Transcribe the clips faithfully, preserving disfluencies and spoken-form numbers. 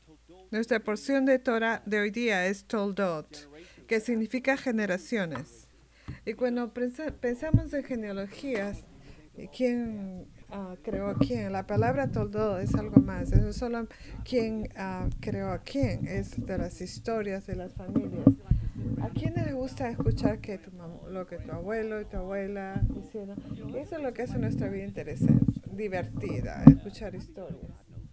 Nuestra porción de Torah de hoy día es Toldot, que significa generaciones. Y cuando pensamos en genealogías, ¿quién uh, creó a quién? La palabra Toldot es algo más. Es no solo quién uh, creó a quién, es de las historias de las familias. ¿A quién les gusta escuchar que tu mam- lo que tu abuelo y tu abuela hicieron? Eso es lo que hace nuestra vida interesante, divertida, escuchar historias.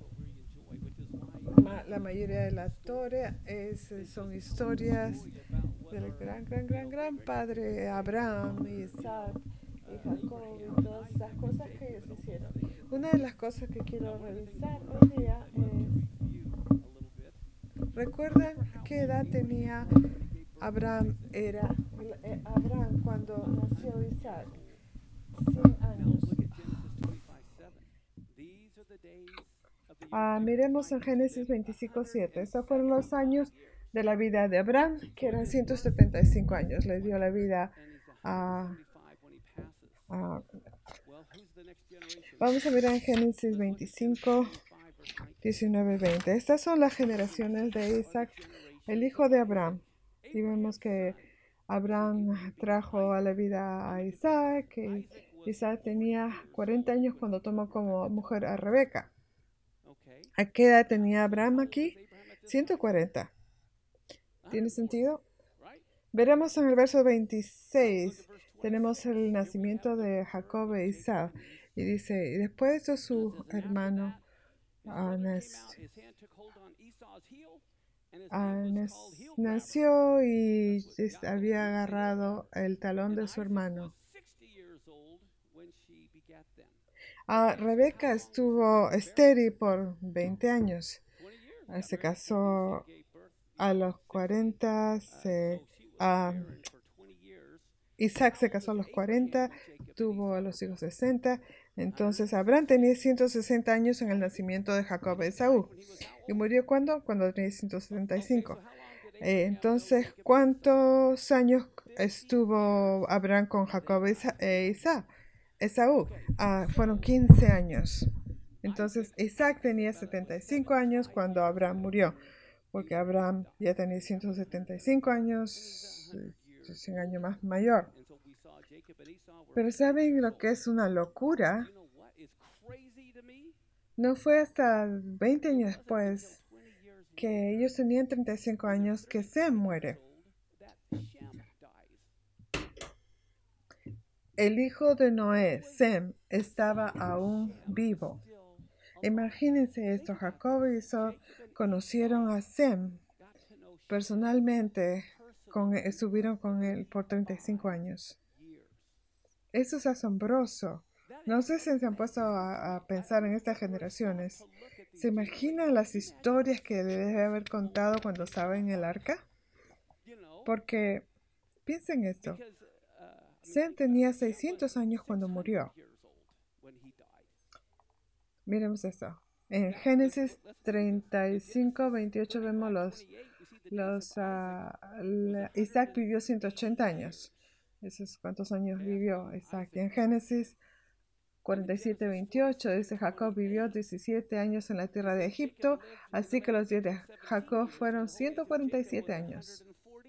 Ma- la mayoría de la historia es, son historias del gran, gran, gran, gran padre Abraham y Isaac y Jacob y todas esas cosas que ellos hicieron. Una de las cosas que quiero revisar hoy día es, ¿recuerdan qué edad tenía Abraham era eh, Abraham cuando nació Isaac? cien años. Ah, miremos en Génesis veinticinco siete. Estos fueron los años de la vida de Abraham, que eran ciento setenta y cinco años. Le dio la vida a... a vamos a mirar en Génesis veinticinco, diecinueve, veinte. Estas son las generaciones de Isaac, el hijo de Abraham. Y vemos que Abraham trajo a la vida a Isaac, que Isaac tenía cuarenta años cuando tomó como mujer a Rebeca. ¿A qué edad tenía Abraham aquí? ciento cuarenta. ¿Tiene sentido? Veremos en el verso veintiséis, tenemos el nacimiento de Jacob e Isaac. Y dice, y después de su hermano uh, nació y había agarrado el talón de su hermano. Uh, Rebeca estuvo estéril por veinte años. Uh, se casó a los cuarenta. Se, uh, Isaac se casó a los cuarenta, tuvo a los hijos sesenta. Entonces Abraham tenía ciento sesenta años en el nacimiento de Jacob e Esaú. ¿Y murió cuándo? Cuando tenía ciento setenta y cinco. Eh, entonces, ¿cuántos años estuvo Abraham con Jacob e Isaac? Esaú? Ah, fueron quince años. Entonces, Isaac tenía setenta y cinco años cuando Abraham murió, porque Abraham ya tenía ciento setenta y cinco años, cien años más mayor. Pero ¿saben lo que es una locura? No fue hasta veinte años después que ellos tenían treinta y cinco años que Sem muere. El hijo de Noé, Sem, estaba aún vivo. Imagínense esto, Jacob y Esau conocieron a Sem personalmente, con, estuvieron con él por treinta y cinco años. Eso es asombroso. No sé si se han puesto a, a pensar en estas generaciones. ¿Se imaginan las historias que debe haber contado cuando estaba en el arca? Porque, piensen esto, Sem tenía seiscientos años cuando murió. Miremos esto. En Génesis treinta y cinco, veintiocho vemos los, los uh, Isaac vivió ciento ochenta años. Esos cuántos años vivió Isaac. Y en Génesis cuarenta y siete, veintiocho dice, Jacob vivió diecisiete años en la tierra de Egipto, así que los días de Jacob fueron ciento cuarenta y siete años.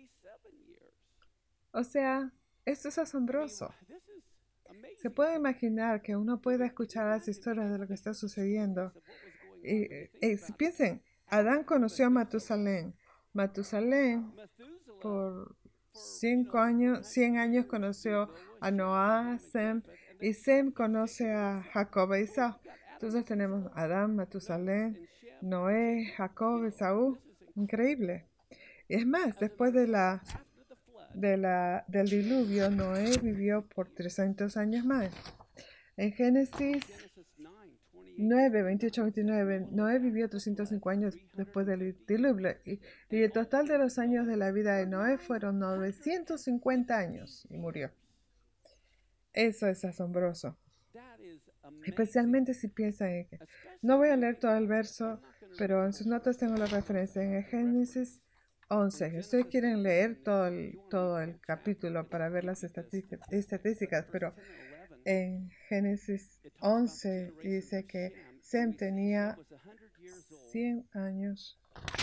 O sea, esto es asombroso. Se puede imaginar que uno pueda escuchar las historias de lo que está sucediendo. Y, y, y piensen, Adán conoció a Matusalén. Matusalén por cinco años, cien años conoció a Noah, Sem, y Sem conoce a Jacob e Esaú. Entonces tenemos Adán, Matusalén, Noé, Jacob, Esaú. Increíble. Y es más, después de la, de la, del diluvio, Noé vivió por trescientos años más. En Génesis nueve, veintiocho, veintinueve, Noé vivió trescientos cinco años después del diluvio y, y el total de los años de la vida de Noé fueron novecientos cincuenta años y murió. Eso es asombroso. Especialmente si piensan en que... No voy a leer todo el verso, pero en sus notas tengo la referencia en Génesis once. Si ustedes quieren leer todo el, todo el capítulo para ver las estadísticas, pero en Génesis once dice que Sem tenía cien años.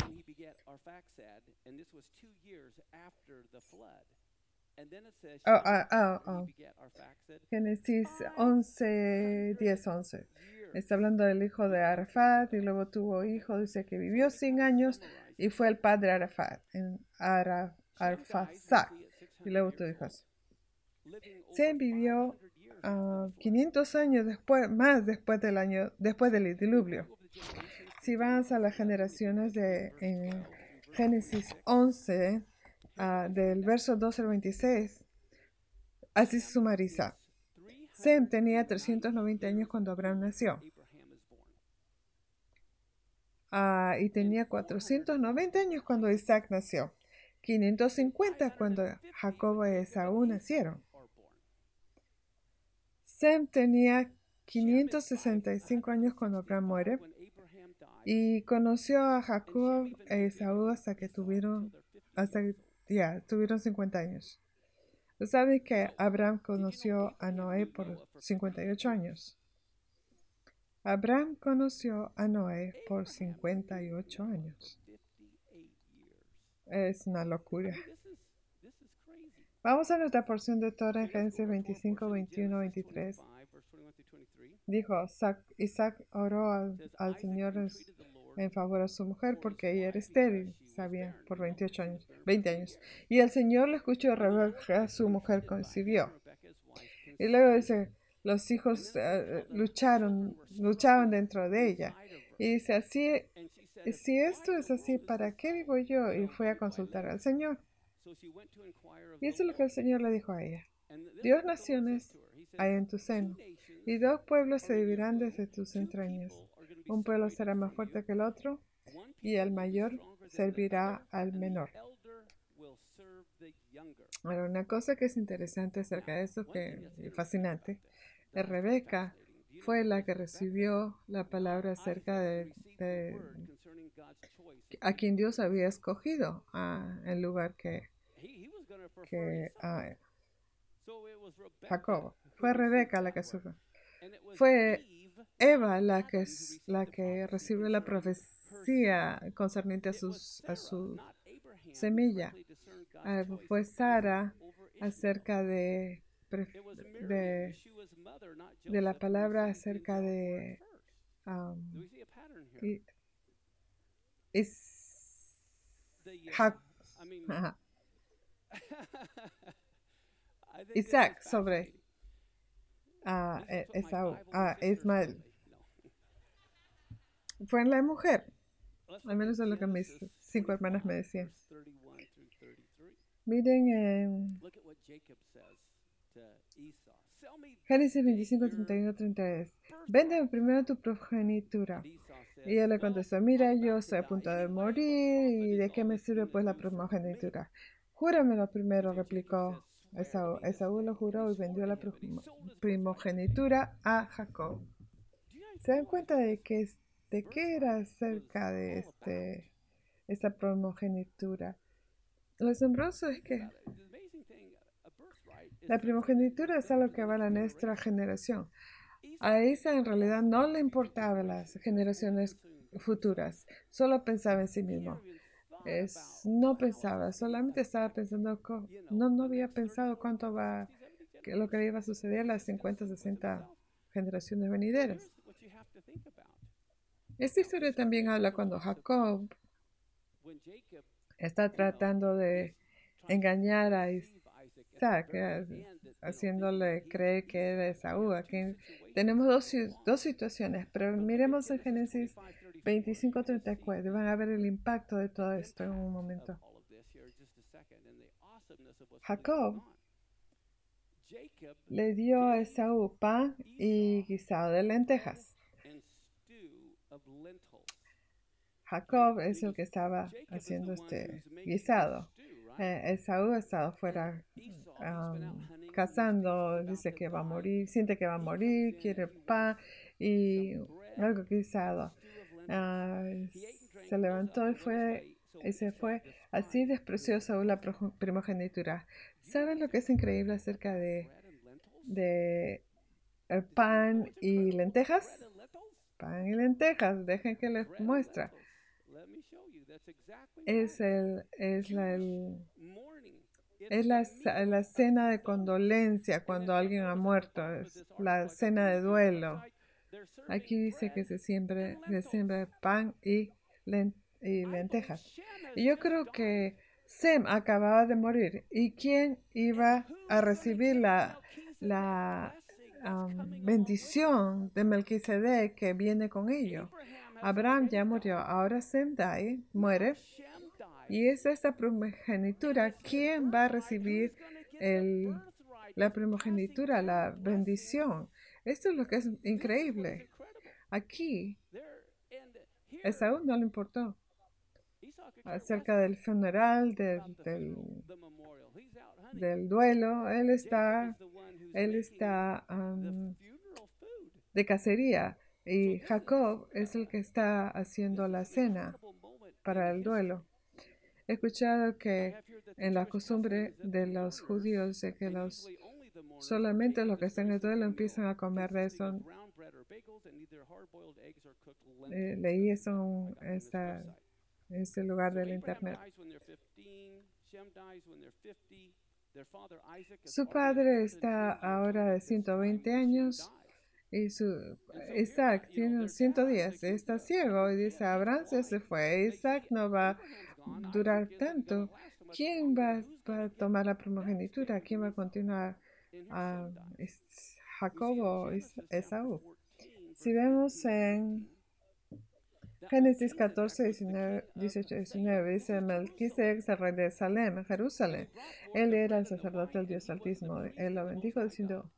Oh, oh, oh, oh. Génesis once, diez, once. Está hablando del hijo de Arafat y luego tuvo hijo, dice que vivió cien años y fue el padre de Arafat, en Ara, Arphaxad, y luego tuvo hijos. Sem vivió uh, quinientos años después, más después del año, después del diluvio. Si vas a las generaciones de en Génesis once, uh, del verso doce al veintiséis, así se sumariza. Sem tenía trescientos noventa años cuando Abraham nació. Uh, y tenía cuatrocientos noventa años cuando Isaac nació. quinientos cincuenta cuando Jacob y Esaú nacieron. Sem tenía quinientos sesenta y cinco años cuando Abraham muere. Y conoció a Jacob e Esaú hasta que tuvieron, hasta ya, yeah, tuvieron cincuenta años. ¿Sabes que Abraham conoció a Noé por cincuenta y ocho años? Abraham conoció a Noé por cincuenta y ocho años. Es una locura. Vamos a nuestra porción de Torah en Génesis veinticinco, veintiuno, veintitrés. Dijo, Isaac oró al, al Señor en, en favor de su mujer porque ella era estéril, sabía, por veintiocho años, veinte años. Y el Señor le escuchó, Rebeca, su mujer concibió. Y luego dice, los hijos uh, lucharon, luchaban dentro de ella. Y dice, así, si esto es así, ¿para qué vivo yo? Y fue a consultar al Señor. Y eso es lo que el Señor le dijo a ella. Dios naciones hay en tu seno, y dos pueblos se dividirán desde tus entrañas. Un pueblo será más fuerte que el otro, y el mayor servirá al menor. Ahora, una cosa que es interesante acerca de esto, que es fascinante, es Rebeca fue la que recibió la palabra acerca de, de a quien Dios había escogido uh, en lugar que, que uh, Jacob. Fue Rebeca la que supo. Fue Eva la que, la que recibió la profecía concerniente a, sus, a su semilla. Uh, fue Sara acerca de, de, de la palabra acerca de um, y, is, ha, Isaac sobre uh, Esaú, uh, Ismael. Fue en la mujer, al menos es lo que mis cinco hermanas me decían. Miren en Génesis veinticinco, treinta y uno, treinta y tres. Véndeme primero tu progenitura. Y él le contestó, mira, yo estoy a punto de morir, ¿y de qué me sirve pues la primogenitura? Júramelo primero, replicó Esaú. Esaú lo juró y vendió la primogenitura a Jacob. ¿Se dan cuenta de qué, de qué era acerca de este, esta primogenitura? Lo asombroso es que la primogenitura es algo que va a la nuestra generación. A esa en realidad no le importaba las generaciones futuras, solo pensaba en sí mismo. Es, no pensaba, solamente estaba pensando, no, no había pensado cuánto va, que lo que iba a suceder las cincuenta, sesenta generaciones venideras. Esta historia también habla cuando Jacob está tratando de engañar a Isaac, haciéndole creer que era Esaú. Aquí tenemos dos, dos situaciones, pero miremos en Génesis veinticinco, treinta y cuatro. Van a ver el impacto de todo esto en un momento. Jacob le dio a Esaú pan y guisado de lentejas. Jacob es el que estaba haciendo este guisado. Eh, Esaú ha estado fuera um, cazando, dice que va a morir, siente que va a morir, quiere pan y algo guisado. Uh, se levantó y fue y se fue. Así despreció Esaú la primogenitura. ¿Saben lo que es increíble acerca de, de el pan y lentejas? pan y lentejas. Dejen que les muestre. Es, el, es, la, el, es la, la cena de condolencia cuando alguien ha muerto. Es la cena de duelo. Aquí dice que se siembra, se siembra pan y, len, y lentejas. Y yo creo que Sem acababa de morir. ¿Y quién iba a recibir la, la um, bendición de Melquisedec que viene con ello? Abraham ya murió. Ahora Sem die, muere. Y es esta primogenitura. ¿Quién va a recibir el, la primogenitura, la bendición? Esto es lo que es increíble. Aquí, Esaú no le importó acerca del funeral, del, del, del duelo. Él está, él está um, de cacería y Jacob es el que está haciendo la cena para el duelo. He escuchado que en la costumbre de los judíos de que los solamente los que están en el duelo empiezan a comer de eso. Eh, leí eso en esta, este lugar del internet. Su padre está ahora de ciento veinte años y su Isaac tiene ciento diez. Está ciego y dice, Abraham se fue. Isaac no va a durar tanto. ¿Quién va, va a tomar la primogenitura? ¿Quién va a continuar? Uh, Jacobo o Esaú. Si vemos en Génesis catorce, diecinueve, dieciocho, diecinueve, dice Melquisedec, el rey de Salem, Jerusalén. Él era el sacerdote del Dios Altísimo. Él lo bendijo diciendo,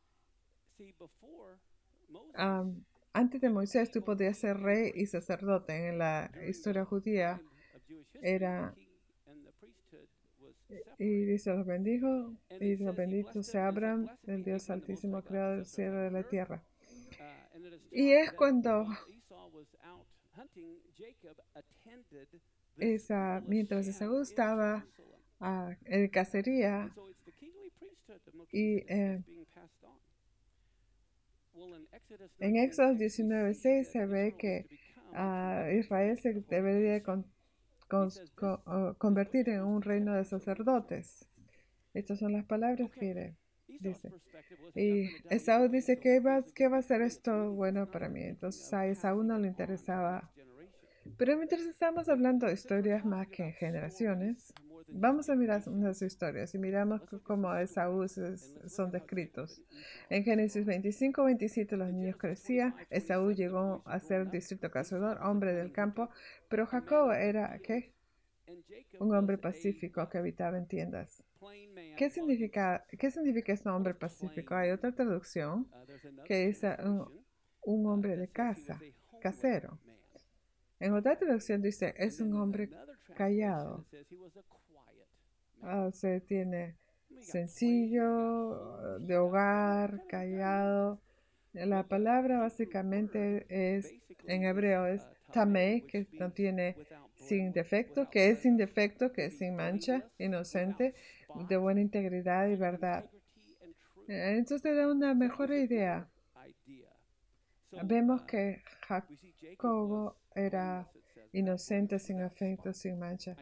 um, antes de Moisés tú podías ser rey y sacerdote. En la historia judía era, y dice, los bendijo, y los benditos se Abraham, el Dios Altísimo, creador del cielo y de la tierra. Y es cuando esa, mientras Esaú estaba uh, en cacería y eh, en Éxodo diecinueve seis se ve que uh, Israel se debería con, con, con, uh, convertir en un reino de sacerdotes. Estas son las palabras que dice. Y Esaú dice, ¿qué va, ¿qué va a ser esto bueno para mí? Entonces a Esaú no le interesaba. Pero mientras estamos hablando de historias más que en generaciones, vamos a mirar unas historias y miramos cómo Esaú son descritos. En Génesis veinticinco veintisiete los niños crecían, Esaú llegó a ser distrito cazador, hombre del campo, pero Jacob era, ¿qué? Un hombre pacífico que habitaba en tiendas. ¿Qué significa, ¿qué significa este hombre pacífico? Hay otra traducción que es un, un hombre de casa, casero. En otra traducción dice, es un hombre callado. O sea, tiene sencillo, de hogar, callado. La palabra básicamente es, en hebreo es tamei, que no tiene sin defecto, que es sin defecto, que es sin mancha, inocente, de buena integridad y verdad. Entonces te da una mejor idea. Vemos que Jacobo era inocente, sin afecto, sin mancha.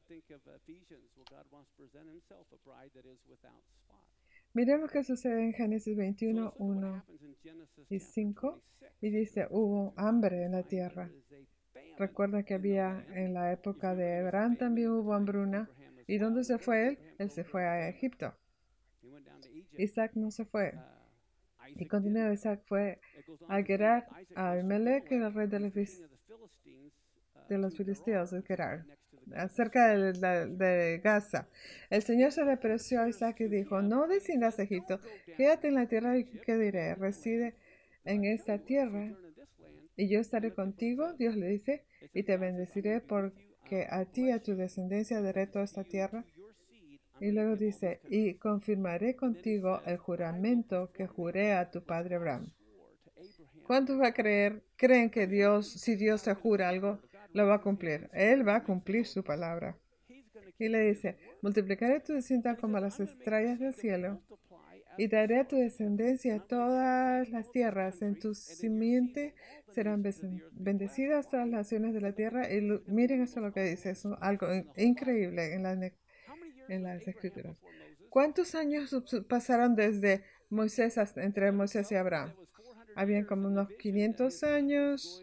Miremos qué sucede en Génesis veintiuno, uno y cinco. Y dice, hubo hambre en la tierra. Recuerda que había en la época de Abraham también hubo hambruna. ¿Y dónde se fue él? Él se fue a Egipto. Isaac no se fue. Y continuó, Isaac fue a Gerar, a Abimelech, el rey de los, de los filisteos de Gerar, acerca de, de, de Gaza. El Señor se le apareció a Isaac y dijo, no desciendas a Egipto, quédate en la tierra y ¿qué diré? Reside en esta tierra y yo estaré contigo, Dios le dice, y te bendeciré porque a ti y a tu descendencia daré toda esta tierra. Y luego dice, y confirmaré contigo el juramento que juré a tu padre Abraham. ¿Cuántos va a creer, creen que Dios, si Dios te jura algo, lo va a cumplir? Él va a cumplir su palabra. Y le dice, multiplicaré tu descendencia como las estrellas del cielo, y daré a tu descendencia todas las tierras. En tu simiente serán bendecidas todas las naciones de la tierra. Y lo, miren eso lo que dice, es algo in, increíble en, la, en las escrituras. ¿Cuántos años pasaron desde Moisés hasta, entre Moisés y Abraham? Habían como unos quinientos años.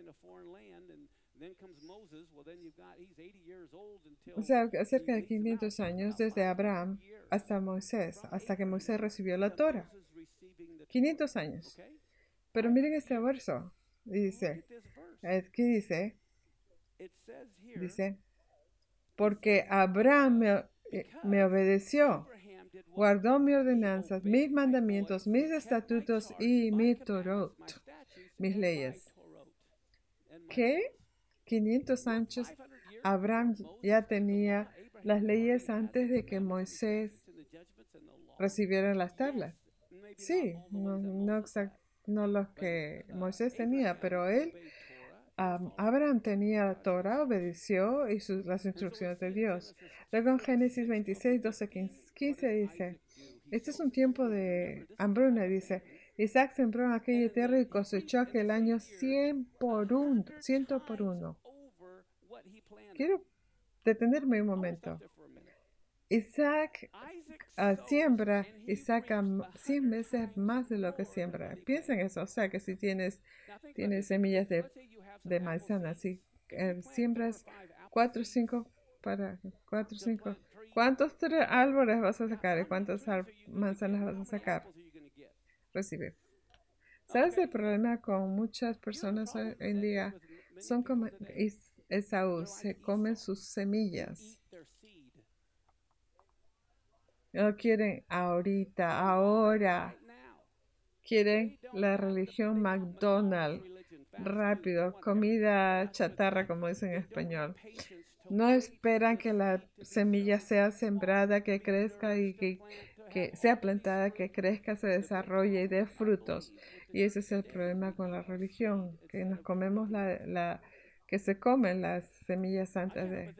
O sea, cerca de quinientos años desde Abraham hasta Moisés, hasta que Moisés recibió la Torah. quinientos años. Pero miren este verso. Dice, ¿qué dice? Dice, porque Abraham me, me obedeció, guardó mis ordenanzas, mis mandamientos, mis estatutos y mi Torot, mis leyes. ¿Qué? quinientos años, Abraham ya tenía las leyes antes de que Moisés recibiera las tablas. Sí, no, no, exact, no los que Moisés tenía, pero él, um, Abraham tenía la Torah, obedeció y sus, las instrucciones de Dios. Luego en Génesis veintiséis, doce, quince dice, este es un tiempo de hambruna, dice, Isaac sembró en aquella tierra y cosechó aquel año cien por uno, ciento por uno. Quiero detenerme un momento. Isaac uh, siembra y saca cien veces más de lo que siembra. Piensa en eso, o sea que si tienes, tienes semillas de, de manzana, si eh, siembras cuatro o cinco para cuatro o cinco, ¿cuántos árboles vas a sacar y cuántas manzanas vas a sacar? Recibir. ¿Sabes el problema con muchas personas hoy en día? Son como Esaú, se comen sus semillas. No quieren ahorita, ahora. Quieren la religión McDonald's, rápido, comida chatarra, como dicen en español. No esperan que la semilla sea sembrada, que crezca y que, que sea plantada, que crezca, se desarrolle y dé frutos. Y ese es el problema con la religión, que nos comemos la, la que se comen las semillas santas de,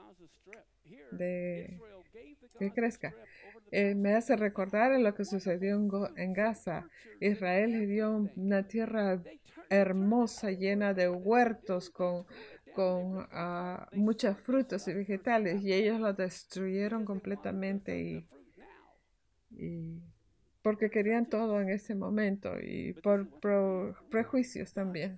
de que crezca. Eh, me hace recordar lo que sucedió en, Go en Gaza. Israel le dio una tierra hermosa, llena de huertos con, con uh, muchos frutos y vegetales, y ellos lo destruyeron completamente y, y porque querían todo en ese momento y por pro, prejuicios también.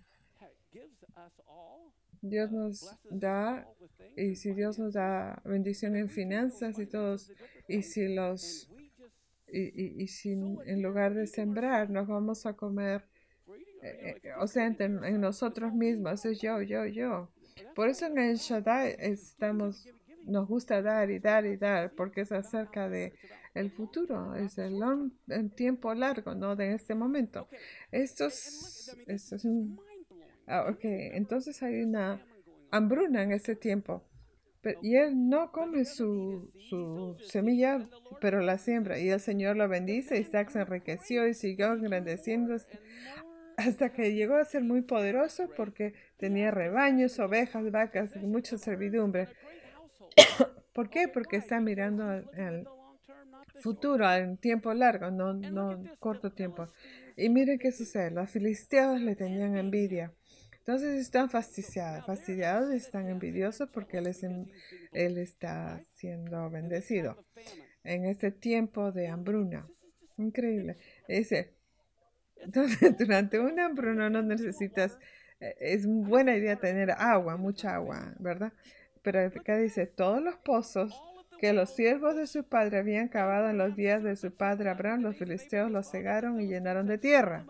Dios nos da, y si Dios nos da bendición en finanzas y todos, y si los y, y, y si en lugar de sembrar nos vamos a comer, eh, eh, o sea, en, en nosotros mismos, es yo, yo, yo. Por eso en el Shaddai estamos, nos gusta dar y dar y dar, porque es acerca de el futuro, es el, long, el tiempo largo, no de este momento. Esto es, esto es un... Ah, ok, entonces hay una hambruna en ese tiempo. Pero, y él no come su, su semilla, pero la siembra. Y el Señor lo bendice. Isaac se enriqueció y siguió engrandeciendo hasta que llegó a ser muy poderoso porque tenía rebaños, ovejas, vacas y mucha servidumbre. ¿Por qué? Porque está mirando al, al futuro, al tiempo largo, no, no corto tiempo. Y miren qué sucede. Los filisteos le tenían envidia. Entonces están fastidiados, fastidiados y están envidiosos porque él, es, él está siendo bendecido en este tiempo de hambruna. Increíble. Dice, entonces durante una hambruna no necesitas, es buena idea tener agua, mucha agua, ¿verdad? Pero acá dice, todos los pozos que los siervos de su padre habían cavado en los días de su padre Abraham, los filisteos los cegaron y llenaron de tierra.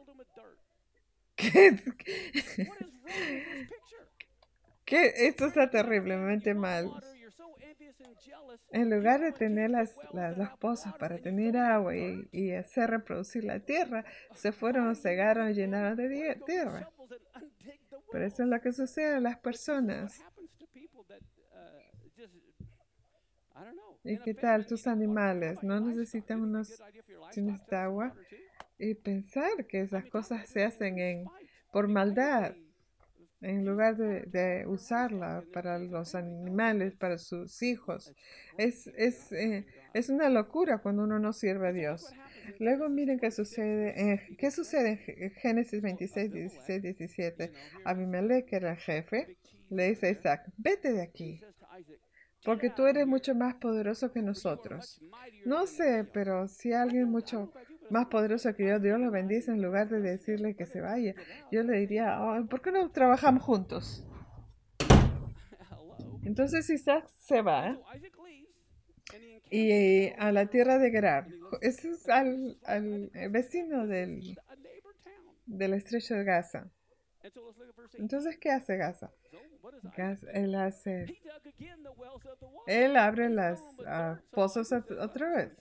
¿Qué? ¿Qué? Esto está terriblemente mal. En lugar de tener las, las, los pozos para tener agua y, y hacer reproducir la tierra, se fueron, cegaron y llenaron de tierra. Pero eso es lo que sucede a las personas. ¿Y qué tal tus animales? ¿No necesitan unos tienes de agua? Y pensar que esas cosas se hacen en, por maldad, en lugar de, de usarla para los animales, para sus hijos. Es, es, eh, es una locura cuando uno no sirve a Dios. Luego miren qué sucede, eh, qué sucede en Génesis veintiséis, dieciséis, diecisiete. Abimelech, que era el jefe, le dice a Isaac, vete de aquí, porque tú eres mucho más poderoso que nosotros. No sé, pero si alguien mucho más poderoso que yo, Dios lo bendice, en lugar de decirle que se vaya, yo le diría, oh, ¿por qué no trabajamos juntos? Entonces Isaac se va y a la tierra de Gerar. Ese es al, al vecino del, del estrecho de Gaza. Entonces, ¿qué hace Gaza? Gaza él hace, él abre las uh, pozos otra vez.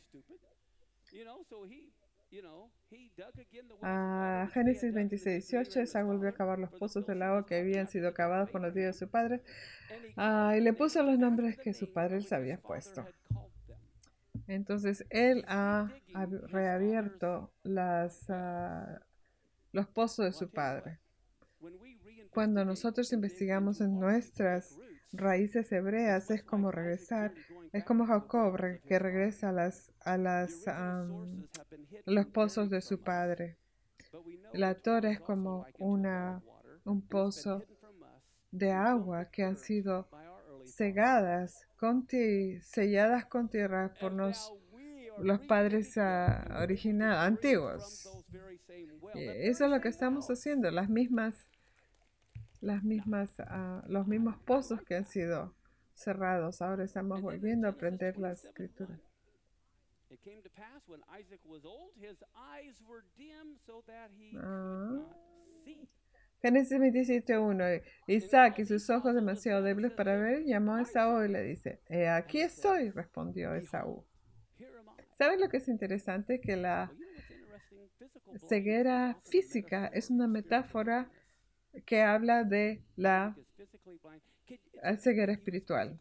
A Génesis veintiséis, dieciocho, Isaac volvió a cavar los pozos del agua que habían sido cavados con los días de su padre, uh, y le puso los nombres que su padre les había puesto. Entonces él ha reabierto las, uh, los pozos de su padre. Cuando nosotros investigamos en nuestras raíces hebreas, es como regresar, es como Jacob que regresa a las, a las, um, los pozos de su padre. La Torah es como una, un pozo de agua que han sido cegadas, con selladas con tierra por nos, los padres uh, originales, antiguos. Y eso es lo que estamos haciendo, las mismas, las mismas, uh, los mismos pozos que han sido cerrados. Ahora estamos volviendo a aprender las escrituras. Ah. Génesis veintisiete uno. Isaac y sus ojos demasiado débiles para ver, llamó a Esaú y le dice, eh, aquí estoy, respondió Esaú. ¿Saben lo que es interesante? Que la ceguera física es una metáfora que habla de la ceguera espiritual.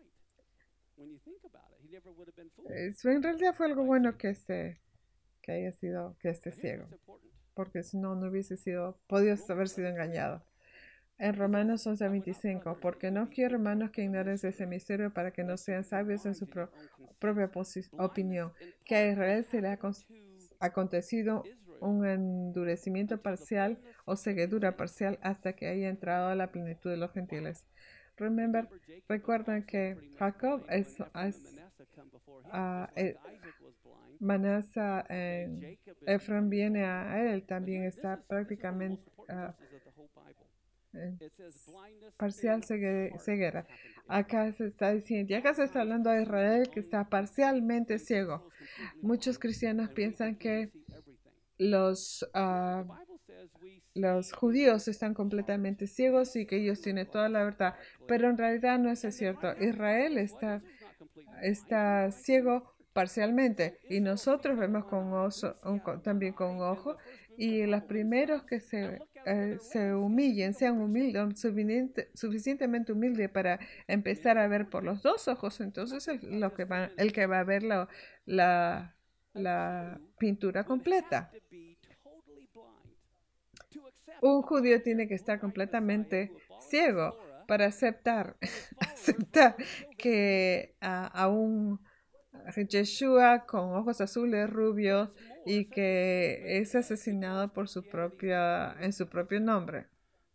Eso en realidad fue algo bueno que, este, que haya sido, que esté ciego, porque si no, no hubiese sido, podido haber sido engañado. En Romanos once veinticinco, porque no quiero, hermanos, que ignoren ese misterio para que no sean sabios en su pro propia opinión, que a Israel se le ha acontecido un endurecimiento parcial o ceguedura parcial hasta que haya entrado a la plenitud de los gentiles. Remember, recuerdan que Jacob es, es uh, eh, Manasa, eh, Efraín viene a él, también está prácticamente uh, eh, parcial ceguera. Acá se está diciendo, y acá se está hablando de Israel que está parcialmente ciego. Muchos cristianos piensan que los, uh, los judíos están completamente ciegos y que ellos tienen toda la verdad, pero en realidad no es cierto. Israel está, está ciego parcialmente y nosotros vemos con oso, un, también con ojo, y los primeros que se, eh, se humillen, sean humildes, suficiente, suficientemente humildes para empezar a ver por los dos ojos, entonces es lo que va, el que va a ver la, la, la pintura completa. Un judío tiene que estar completamente ciego para aceptar, aceptar que a, a un Yeshua con ojos azules, rubios, y que es asesinado por su propia, en su propio nombre.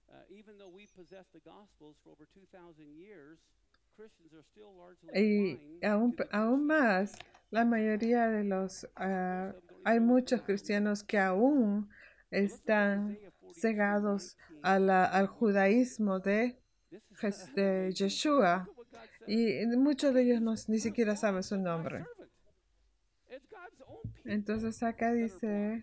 Y aún, aún más, la mayoría de los, uh, hay muchos cristianos que aún están cegados a la, al judaísmo de, de Yeshua, y muchos de ellos no, ni siquiera saben su nombre. Entonces acá dice,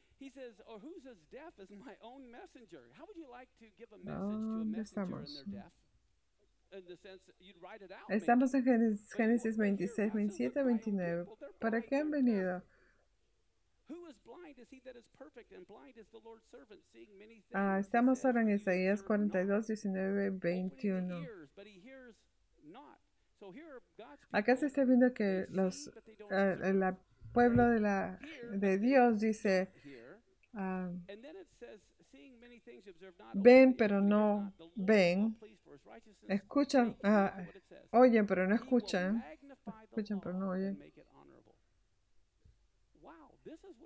¿dónde estamos? Estamos en Génesis, Génesis veintiséis, veintisiete, veintinueve. ¿Para qué han venido? Ah, estamos ahora en Isaías cuarenta y dos, diecinueve, veintiuno. Acá se está viendo que los, uh, el pueblo de, la, de Dios dice, uh, ven pero no ven, escuchan, uh, oyen pero no escuchan, escuchan pero no oyen.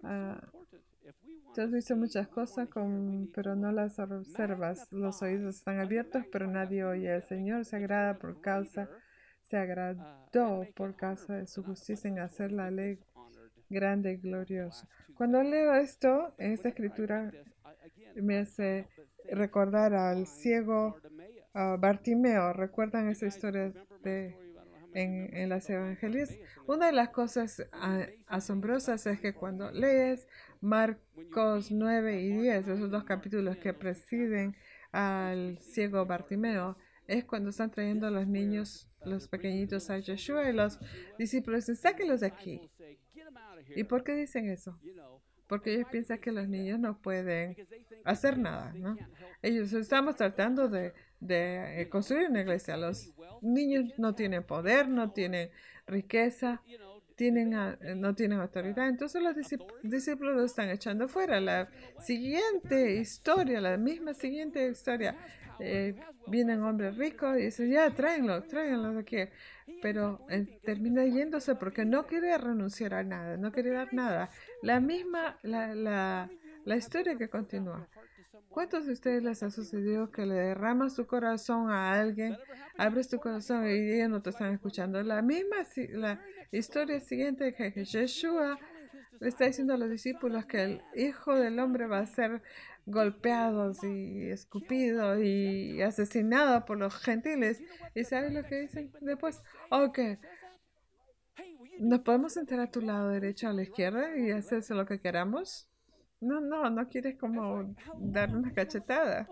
Uh, tú has visto muchas cosas, con, pero no las observas. Los oídos están abiertos, pero nadie oye. El Señor se agrada por causa, se agradó por causa de su justicia en hacer la ley grande y gloriosa. Cuando leo esto, en esta escritura, me hace recordar al ciego uh, Bartimeo. ¿Recuerdan esa historia de, en, en las evangelias? Una de las cosas uh, asombrosas es que cuando lees Marcos nueve y diez, esos dos capítulos que presiden al ciego Bartimeo, es cuando están trayendo a los niños, los pequeñitos a Yeshua, y los discípulos dicen, sáquenlos de aquí. ¿Y por qué dicen eso? Porque ellos piensan que los niños no pueden hacer nada, ¿no? Ellos estamos tratando de, de construir una iglesia. Los niños no tienen poder, no tienen riqueza, tienen, no tienen autoridad. Entonces los discípulos lo están echando fuera. La siguiente historia, la misma siguiente historia, eh, vienen hombres ricos y dicen, ya, tráenlo, tráenlo de aquí. Pero eh, termina yéndose porque no quiere renunciar a nada, no quiere dar nada. La misma, la, la, la historia que continúa. ¿Cuántos de ustedes les ha sucedido que le derramas tu corazón a alguien, abres tu corazón y ellos no te están escuchando? La misma la historia siguiente que Yeshua le está diciendo a los discípulos que el Hijo del Hombre va a ser golpeado y escupido y asesinado por los gentiles. ¿Y sabes lo que dicen después? Ok, ¿nos podemos sentar a tu lado derecho o a la izquierda y hacerse lo que queramos? No, no, no quieres como dar una cachetada.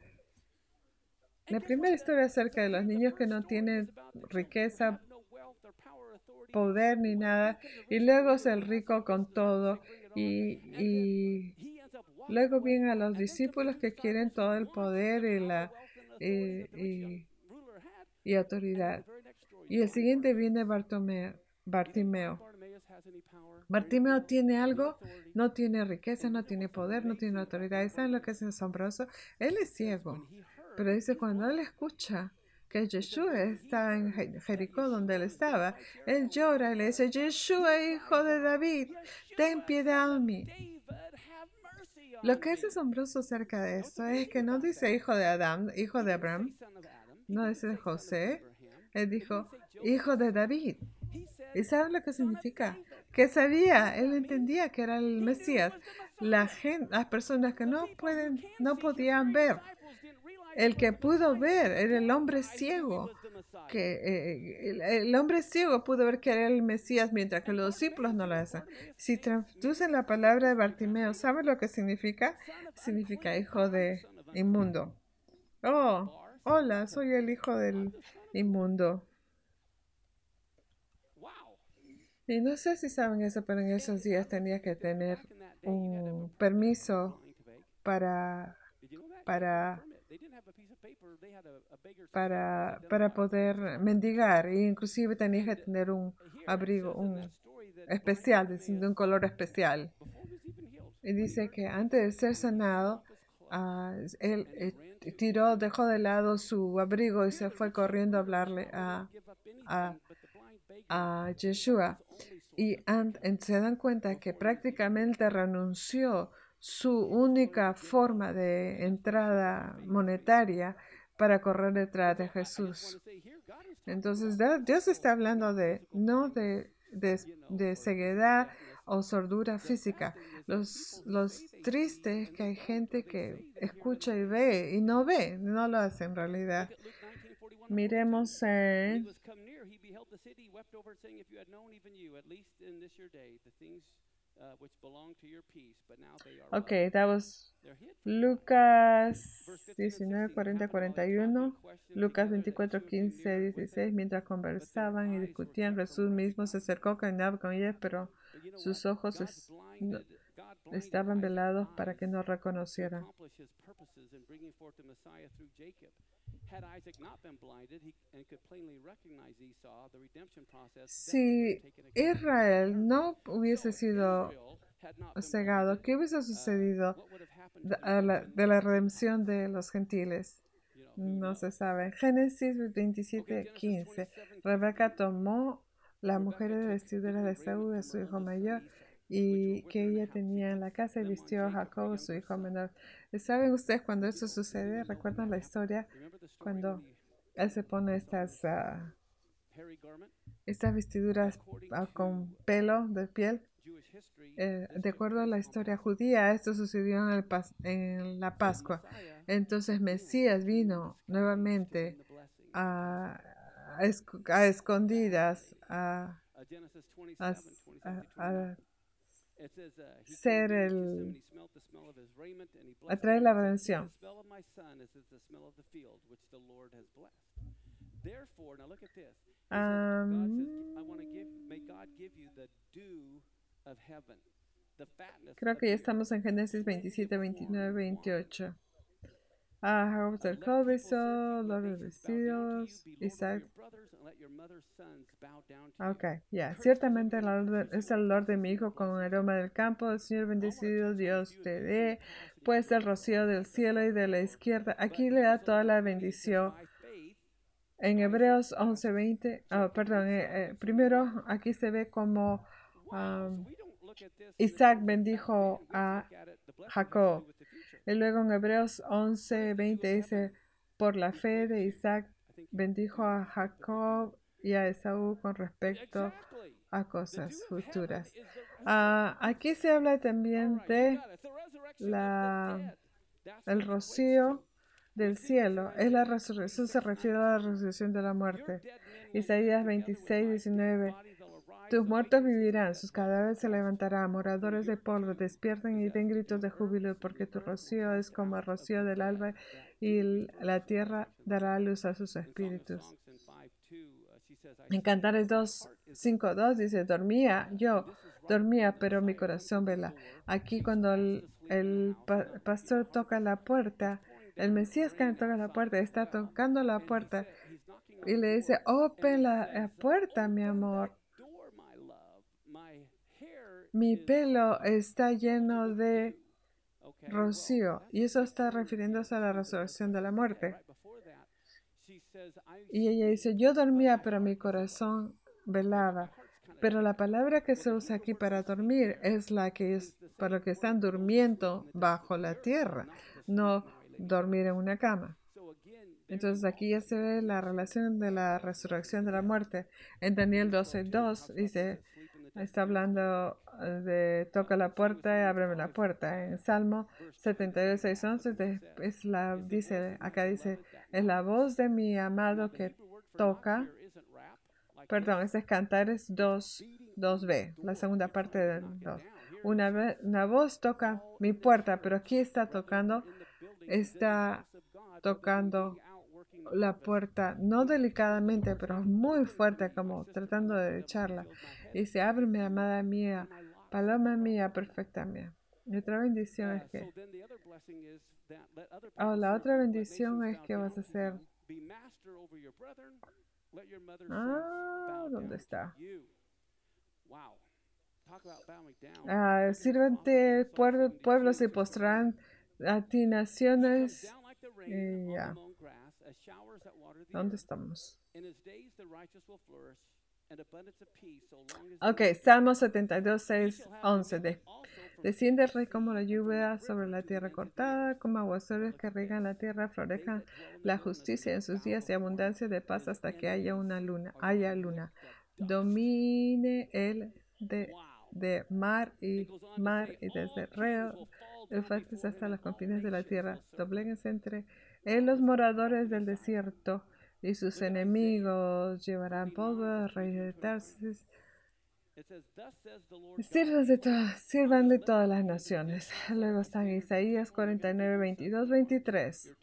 La primera historia acerca de los niños que no tienen riqueza, poder ni nada, y luego es el rico con todo, y, y luego vienen a los discípulos que quieren todo el poder y la y, y, y autoridad. Y el siguiente viene Bartomeo, Bartimeo. Bartimeo tiene algo, no tiene riqueza, no tiene poder, no tiene autoridad. ¿Y saben lo que es asombroso? Él es ciego, pero dice cuando él escucha que Yeshua está en Jericó donde él estaba, él llora y le dice, Yeshua, hijo de David, ten piedad de mí. Lo que es asombroso acerca de esto es que no dice hijo de Adán, hijo de Abraham, no dice José, él dijo hijo de David. ¿Y sabe lo que significa? Que sabía, él entendía que era el Mesías. La gente, las personas que no pueden, no podían ver. El que pudo ver era el hombre ciego. Que eh, el, el hombre ciego pudo ver que era el Mesías, mientras que los discípulos no lo hacen. Si traducen la palabra de Bartimeo, ¿sabe lo que significa? Significa hijo de inmundo. Oh, hola, soy el hijo del inmundo. Y no sé si saben eso, pero en esos días tenía que tener un permiso para, para, para, para poder mendigar. E inclusive tenía que tener un abrigo un especial, de un color especial. Y dice que antes de ser sanado, uh, él eh, tiró, dejó de lado su abrigo y se fue corriendo a hablarle a, a, a Yeshua. Y and, and se dan cuenta que prácticamente renunció su única forma de entrada monetaria para correr detrás de Jesús. Entonces Dios está hablando de no de, de, de ceguedad o sordura física. Los, los tristes es que hay gente que escucha y ve y no ve, no lo hace en realidad. Miremos en Ok, that was Lucas diecinueve, cuarenta, cuarenta y uno, Lucas veinticuatro, quince, dieciséis. Mientras conversaban y discutían, Jesús mismo se acercó, caminaba con ellos, pero sus ojos es, no, estaban velados para que no reconocieran. Si Israel no hubiese sido cegado, ¿qué hubiese sucedido de la, de la redención de los gentiles? No se sabe. Génesis veintisiete, quince. Rebeca tomó la mujer de vestidura de Esaú, de su hijo mayor, y que ella tenía en la casa y vistió a Jacob, su hijo menor. ¿Saben ustedes cuando eso sucede? ¿Recuerdan la historia? Cuando él se pone estas, uh, estas vestiduras uh, con pelo de piel. Eh, de acuerdo a la historia judía, esto sucedió en, el pas en la Pascua. Entonces Mesías vino nuevamente a, a, esc a escondidas a, a, a, a ser el a traer la redención. Um, creo que ya estamos en Génesis veintisiete, veintinueve, veintiocho. Ah, Jacob del Cobizo, los vestidos, Isaac. Ok, ya. Yeah. Ciertamente el olor es el olor de mi hijo con aroma del campo. El Señor bendecido, Dios te dé, pues el rocío del cielo y de la izquierda. Aquí le da toda la bendición. En Hebreos once, veinte, oh, perdón, eh, eh, primero aquí se ve como um, Isaac bendijo a Jacob. Y luego en Hebreos once, veinte dice, por la fe de Isaac bendijo a Jacob y a Esaú con respecto a cosas futuras. Uh, aquí se habla también de la, el rocío del cielo. Es la resurrección, se refiere a la resurrección de la muerte. Isaías veintiséis, diecinueve. Tus muertos vivirán, sus cadáveres se levantarán, moradores de polvo, despierten y den gritos de júbilo, porque tu rocío es como el rocío del alba, y la tierra dará luz a sus espíritus. En Cantares dos, cinco, dos dice, dormía, yo dormía, pero mi corazón vela. Aquí cuando el, el pa pastor toca la puerta, el Mesías que toca la puerta, está tocando la puerta y le dice, open la, la puerta, mi amor. Mi pelo está lleno de rocío. Y eso está refiriéndose a la resurrección de la muerte. Y ella dice, yo dormía, pero mi corazón velaba. Pero la palabra que se usa aquí para dormir es la que es para los que están durmiendo bajo la tierra, no dormir en una cama. Entonces aquí ya se ve la relación de la resurrección de la muerte. En Daniel doce, dos dice, está hablando de toca la puerta y ábreme la puerta. En Salmo setenta y dos, seis, once es la, dice, acá dice, es la voz de mi amado que toca. Perdón, ese es Cantares dos, dos b, la segunda parte del dos. Una, una voz toca mi puerta, pero aquí está tocando, está tocando la puerta, no delicadamente, pero muy fuerte, como tratando de echarla. Dice, ábreme, amada mía, paloma mía, perfecta mía. Y otra bendición es que, oh, la otra bendición es que vas a ser, ah, ¿dónde está? Ah, sírvente, pueblo, pueblos se postrarán a ti, naciones. Y ya. ¿Dónde estamos? Ok, Salmo setenta y dos, seis, once. De, desciende el rey como la lluvia sobre la tierra cortada, como aguaceros que riegan la tierra, florejan la justicia en sus días y abundancia de paz hasta que haya una luna, haya luna. Domine el de, de mar y mar y desde Reo, Eufrates hasta los confines de la tierra. Dobléguense entre él los moradores del desierto y sus enemigos llevarán polvo, rey de Tarsis. Sirvan de, todas, sirvan de todas las naciones. Luego están Isaías cuarenta y nueve, veintidós, veintitrés.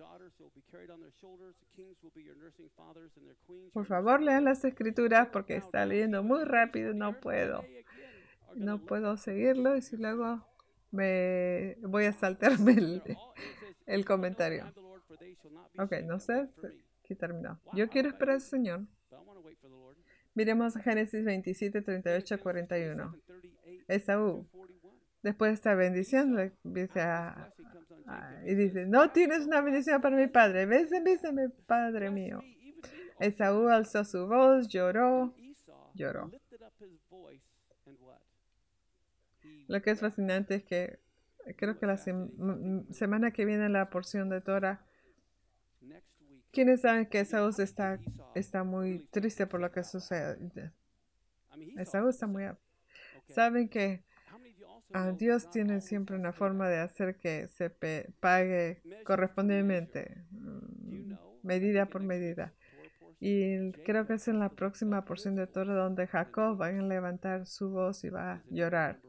Por favor, lean las escrituras porque está leyendo muy rápido, no puedo. No puedo seguirlo y si luego me voy a saltarme el, el comentario. Ok, no sé. Aquí terminó. Yo quiero esperar al Señor. Miremos Génesis veintisiete, treinta y ocho, cuarenta y uno. Esaú, después de esta bendición, le dice a, a, y dice, no tienes una bendición para mi padre. Bésame, bésame, padre mío. Esaú alzó su voz, lloró, lloró. lo que es fascinante es que creo que la sem semana que viene la porción de Torah, quienes saben que Esaú está, está muy triste por lo que sucede. Esaú está muy... Saben que uh, Dios tiene siempre una forma de hacer que se pague correspondientemente, um, medida por medida. Y creo que es en la próxima porción de Torah donde Jacob va a levantar su voz y va a llorar.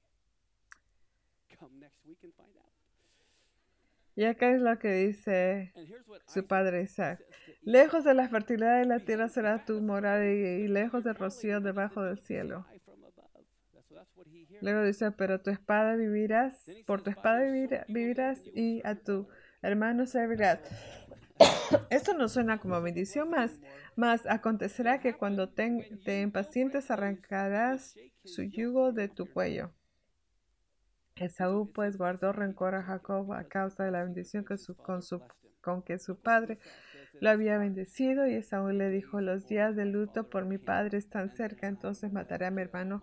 Y acá es lo que dice su padre Isaac. Lejos de la fertilidad de la tierra será tu morada y lejos del rocío debajo del cielo. Luego dice, pero tu espada vivirás, por tu espada vivirás y a tu hermano servirás. Esto no suena como bendición más, mas acontecerá que cuando te, te impacientes arrancarás su yugo de tu cuello. Esaú pues guardó rencor a Jacob a causa de la bendición que su, con, su, con que su padre lo había bendecido, y Esaú le dijo, los días de luto por mi padre están cerca, entonces mataré a mi hermano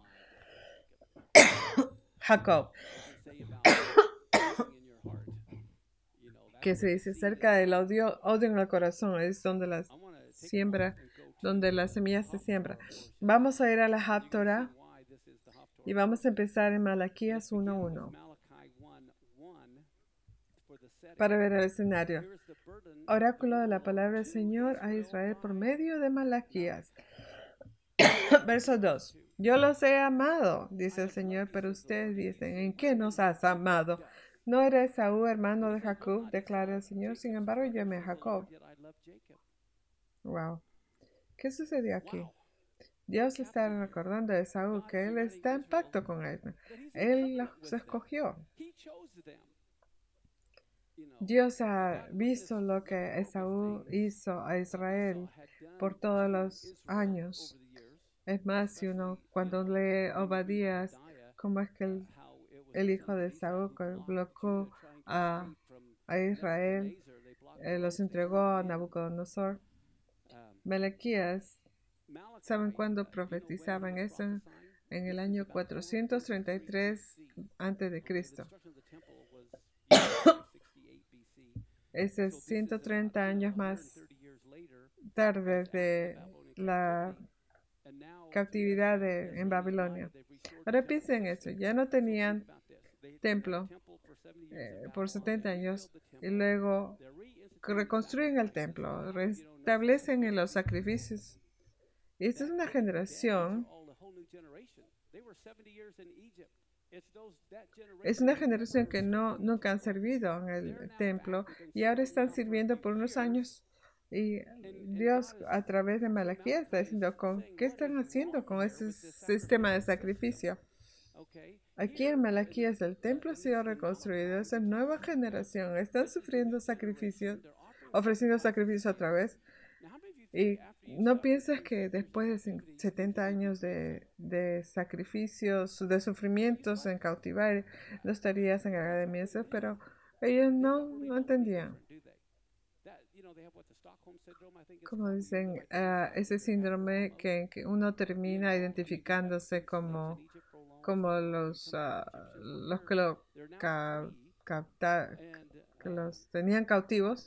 Jacob. Que se dice cerca del odio, odio en el corazón, es donde la siembra, donde la semilla se siembra. Vamos a ir a la Haftorah y vamos a empezar en Malaquías uno uno para ver el escenario. Oráculo de la palabra del Señor a Israel por medio de Malaquías. Verso dos. Yo los he amado, dice el Señor, pero ustedes dicen, ¿en qué nos has amado? No era Esaú hermano de Jacob, declara el Señor, sin embargo yo amé a Jacob. Wow. ¿Qué sucedió aquí? Dios está recordando a Esaú que él está en pacto con él. Él los escogió. Dios ha visto lo que Esaú hizo a Israel por todos los años. Es más, si uno cuando lee Obadías, cómo es que el, el hijo de Esaú colocó a, a Israel, eh, los entregó a Nabucodonosor. Malaquías, ¿saben cuándo profetizaban eso? En el año cuatrocientos treinta y tres antes de Cristo. Ese es ciento treinta años más tarde de la cautividad de, en Babilonia. Ahora piensen eso, ya no tenían templo eh, por setenta años y luego reconstruyen el templo, restablecen en los sacrificios. Y esta es una generación, es una generación que no, nunca han servido en el templo y ahora están sirviendo por unos años. Y Dios a través de Malaquías está diciendo, ¿con qué están haciendo con ese sistema de sacrificio? Aquí en Malaquías el templo ha sido reconstruido, esa nueva generación están sufriendo sacrificios, ofreciendo sacrificios otra vez. Y no piensas que después de setenta años de, de sacrificios, de sufrimientos en cautiverio, no estarías en agradecimiento, pero ellos no, no entendían. Como dicen, uh, ese síndrome que, que uno termina identificándose como, como los, uh, los que lo ca, capta, que los tenían cautivos.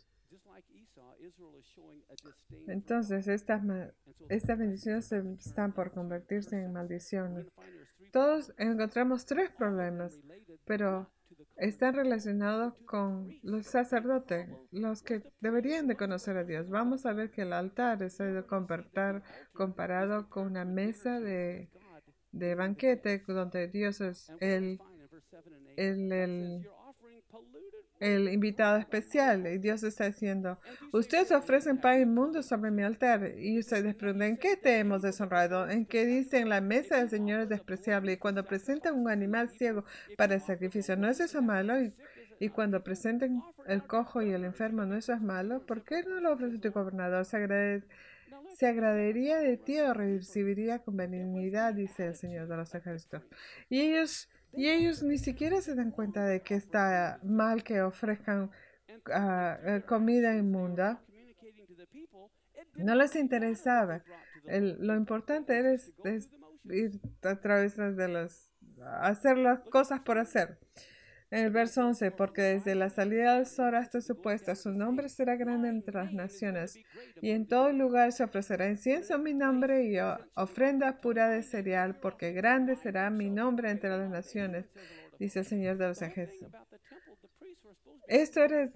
Entonces, estas, estas bendiciones se están por convertirse en maldiciones. Todos encontramos tres problemas, pero están relacionados con los sacerdotes, los que deberían de conocer a Dios. Vamos a ver que el altar es comparado con una mesa de, de banquete donde Dios es el, el, el el invitado especial, y Dios está diciendo, ustedes ofrecen pan inmundo sobre mi altar, y ustedes preguntan, ¿en qué te hemos deshonrado? ¿En qué dicen la mesa del Señor es despreciable? Y cuando presentan un animal ciego para el sacrificio, ¿no es eso malo? Y, y cuando presenten el cojo y el enfermo, ¿no eso es malo? ¿Por qué no lo ofrece tu gobernador? ¿Se, agrade, se agradaría de ti o recibiría con benignidad? Dice el Señor de los ejércitos. Y ellos... Y ellos ni siquiera se dan cuenta de que está mal que ofrezcan uh, comida inmunda. No les interesaba. El, lo importante era es, es ir a través de los, hacer las cosas por hacer. En el verso once, porque desde la salida del sol hasta su puesta, su nombre será grande entre las naciones, y en todo lugar se ofrecerá incienso en mi nombre y ofrenda pura de cereal, porque grande será mi nombre entre las naciones, dice el Señor de los ejércitos. Esto era...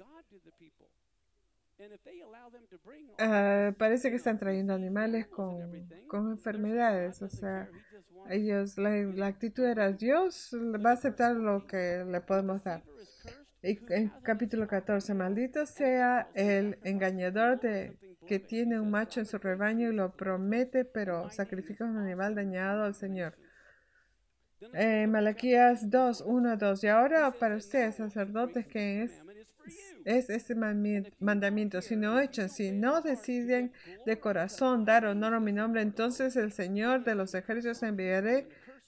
Uh, parece que están trayendo animales con, con enfermedades, o sea, ellos, la, la actitud era, Dios va a aceptar lo que le podemos dar. Y en capítulo catorce, maldito sea el engañador de, que tiene un macho en su rebaño y lo promete, pero sacrifica un animal dañado al Señor. Eh, Malaquías dos, uno, dos. Y ahora para ustedes, sacerdotes, que es, es ese mandamiento: si no echan, si no deciden de corazón dar honor a mi nombre, entonces el Señor de los ejércitos enviaré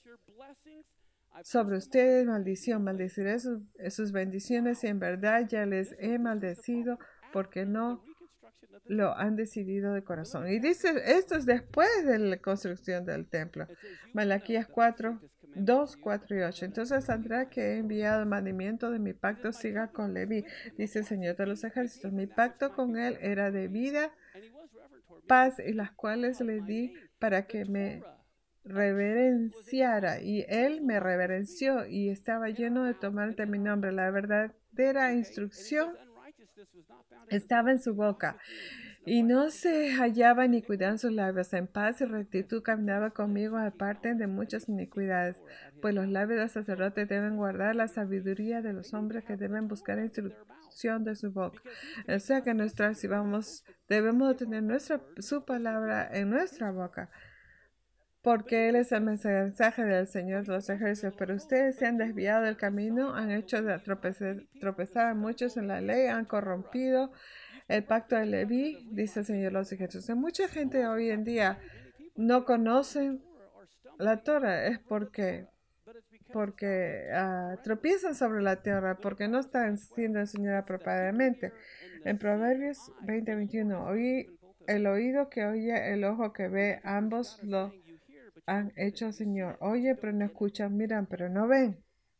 sobre ustedes maldición, maldeciré sus, sus bendiciones, y en verdad ya les he maldecido porque no lo han decidido de corazón. Y dice, esto es después de la construcción del templo. Malaquías cuatro, dos, cuatro y ocho. Entonces saldrá que he enviado el mandamiento de mi pacto siga con Leví, dice el Señor de los ejércitos. Mi pacto con él era de vida, paz, y las cuales le di para que me reverenciara, y él me reverenció y estaba lleno de tomar de mi nombre. La verdadera instrucción estaba en su boca y no se hallaba iniquidad en sus labios. En paz y rectitud caminaba conmigo, aparte de muchas iniquidades, pues los labios del sacerdote deben guardar la sabiduría de los hombres, que deben buscar instrucción de su boca. O sea que nuestra, si vamos, debemos tener nuestra, su palabra en nuestra boca, porque Él es el mensaje del Señor de los ejércitos. Pero ustedes se han desviado del camino, han hecho de tropezar, tropezar a muchos en la ley, han corrompido el pacto de Leví, dice el Señor de los ejércitos. Mucha gente hoy en día no conoce la Torah, es porque, porque uh, tropiezan sobre la tierra, porque no están siendo enseñados apropiadamente. En Proverbios veinte, veintiuno, oí el oído que oye, el ojo que ve, ambos lo han hecho, Señor. Oye, pero no escuchan, miran, pero no ven.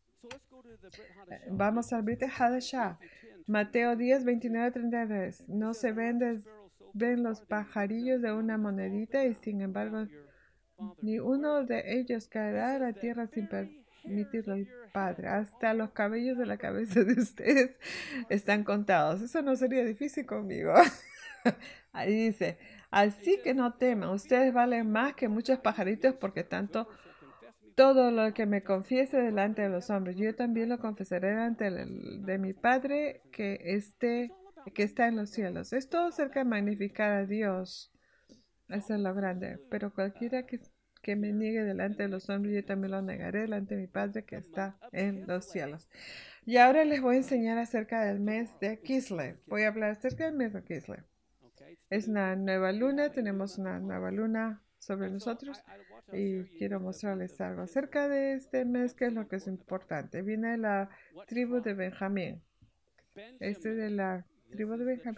Vamos al Brit Hadashah. Mateo diez, veintinueve, treinta y tres. No se ven, des, ven los pajarillos de una monedita, y sin embargo ni uno de ellos caerá a la tierra sin permitirlo el Padre. Hasta los cabellos de la cabeza de ustedes están contados. Eso no sería difícil conmigo. Ahí dice, así que no teman, ustedes valen más que muchos pajaritos, porque tanto todo lo que me confiese delante de los hombres, yo también lo confesaré delante de mi Padre que, esté, que está en los cielos. Es todo acerca de magnificar a Dios. Eso es lo grande. Pero cualquiera que, que me niegue delante de los hombres, yo también lo negaré delante de mi Padre que está en los cielos. Y ahora les voy a enseñar acerca del mes de Kislev. Voy a hablar acerca del mes de Kislev. Es una nueva luna, tenemos una nueva luna sobre nosotros, y quiero mostrarles algo acerca de este mes, que es lo que es importante. Viene de la tribu de Benjamín. Este es de la tribu de Benjamín.